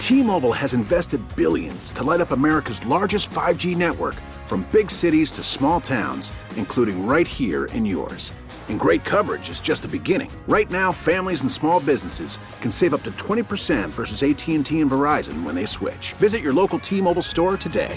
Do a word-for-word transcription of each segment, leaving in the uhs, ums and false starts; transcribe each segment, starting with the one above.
T-Mobile has invested billions to light up America's largest five G network, from big cities to small towns, including right here in yours. And great coverage is just the beginning. Right now, families and small businesses can save up to twenty percent versus A T and T and Verizon when they switch. Visit your local T-Mobile store today.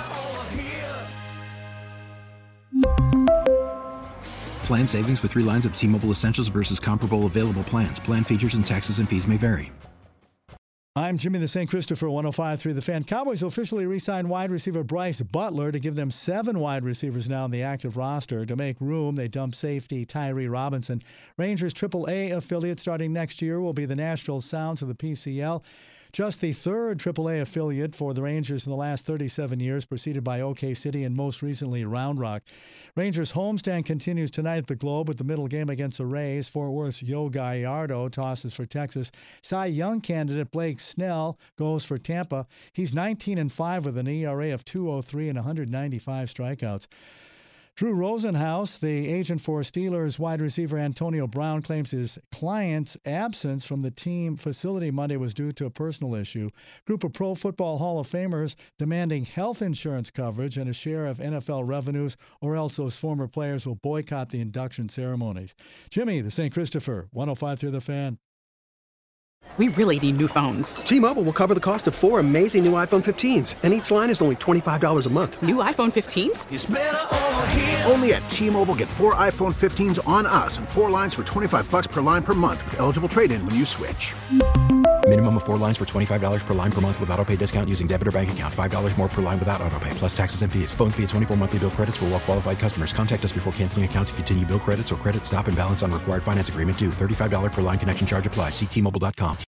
Plan savings with three lines of T-Mobile Essentials versus comparable available plans. Plan features and taxes and fees may vary. I'm Jimmy the Saint Christopher, one oh five point three The Fan. Cowboys officially re-signed wide receiver Bryce Butler to give them seven wide receivers now on the active roster. To make room, they dumped safety Tyree Robinson. Rangers triple A affiliate starting next year will be the Nashville Sounds of the P C L. Just the third triple A affiliate for the Rangers in the last thirty-seven years, preceded by O K City and most recently Round Rock. Rangers homestand continues tonight at the Globe with the middle game against the Rays. Fort Worth's Yo Gallardo tosses for Texas. Cy Young candidate Blake Snell goes for Tampa. He's nineteen and five with an E R A of two oh three and one hundred ninety-five strikeouts. Drew Rosenhaus, the agent for Steelers wide receiver Antonio Brown, claims his client's absence from the team facility Monday was due to a personal issue. Group of Pro Football Hall of Famers demanding health insurance coverage and a share of N F L revenues, or else those former players will boycott the induction ceremonies. Jimmy, the Saint Christopher, one oh five point three The Fan. We really need new phones. T-Mobile will cover the cost of four amazing new iPhone fifteens, and each line is only twenty-five dollars a month. New iPhone fifteens? It's better over here. Only at T-Mobile, get four iPhone fifteens on us and four lines for twenty-five bucks per line per month with eligible trade-in when you switch. Minimum of four lines for twenty-five dollars per line per month with autopay discount using debit or bank account. five dollars more per line without autopay, plus taxes and fees. Phone fee at twenty-four monthly bill credits for well-qualified customers. Contact us before canceling account to continue bill credits or credit stop and balance on required finance agreement due. thirty-five dollars per line connection charge applies. See T Mobile dot com.